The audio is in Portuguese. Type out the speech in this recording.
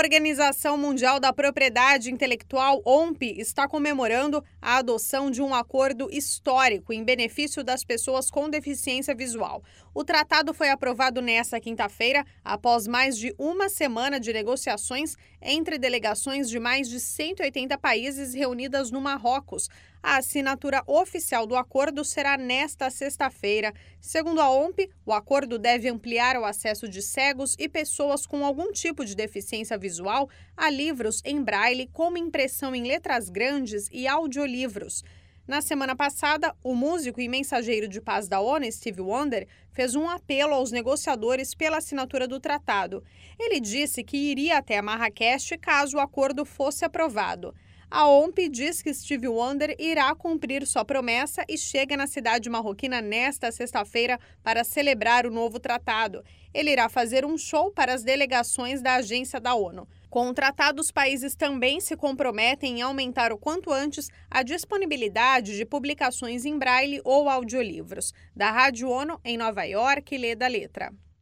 Organização Mundial da Propriedade Intelectual, OMP, está comemorando a adoção de um acordo histórico em benefício das pessoas com deficiência visual. O tratado foi aprovado nesta quinta-feira, após mais de uma semana de negociações entre delegações de mais de 180 países reunidas no Marrocos. A assinatura oficial do acordo será nesta sexta-feira. Segundo a OMP, o acordo deve ampliar o acesso de cegos e pessoas com algum tipo de deficiência visual a livros em braille, como impressão em letras grandes e audiolivros. Na semana passada, o músico e mensageiro de paz da ONU, Stevie Wonder, fez um apelo aos negociadores pela assinatura do tratado. Ele disse que iria até Marrakech caso o acordo fosse aprovado. A OMP diz que Stevie Wonder irá cumprir sua promessa e chega na cidade marroquina nesta sexta-feira para celebrar o novo tratado. Ele irá fazer um show para as delegações da agência da ONU. Com o tratado, os países também se comprometem em aumentar o quanto antes a disponibilidade de publicações em braille ou audiolivros. Da Rádio ONU, em Nova York, Leda Letra.